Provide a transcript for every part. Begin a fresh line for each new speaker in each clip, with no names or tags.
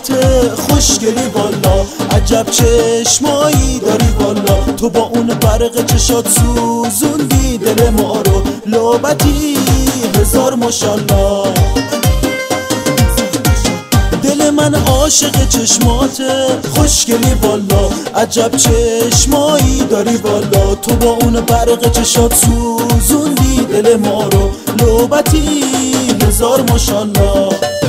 لبات خوشگلی والا، عجب چشمایی داری والا. تو با اون برق چشات سوزوندی دل ما رو، لعبتی هزار ماشالله. دل من عاشق چشمات خوشگلی والا، عجب چشمایی داری والا. تو با اون برق چشات سوزوندی دل ما رو، لعبتی هزار ماشالله.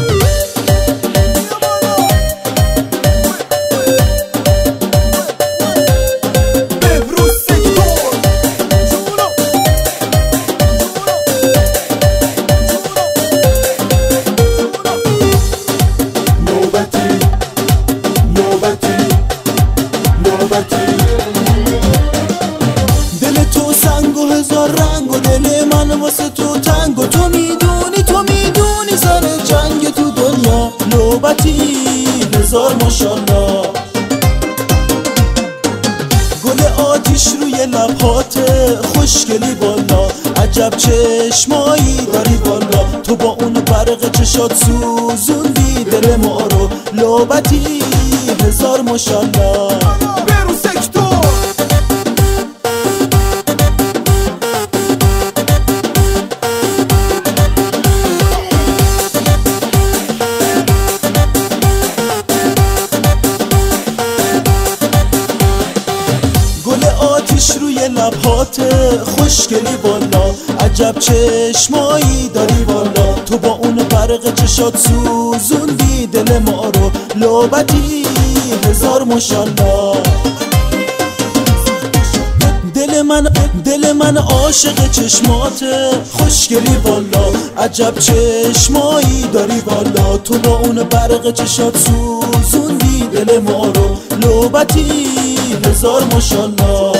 دل تو سنگ و هزار رنگ و دل من واسه تو تنگ و تو میدونی سر جنگ تو دنیا، نوبتی هزار ماشالله. گل آتیش روی لبات خوشگلی والا، عجب چشمایی داری والا. تو با اون برق چشات سوزوندی دل ما رو، لعبتی هزار ماشالله. روی لبات خوشگلی والا، عجب چشمایی داری والا. تو با اون برق چشات سوزوندی دل ما رو، لعبتی هزار ماشالله. دل من عاشق چشمات خوشگلی والا، عجب چشمایی داری والا. تو با اون برق چشات سوزوندی دل ما رو، لعبتی هزار ماشالله.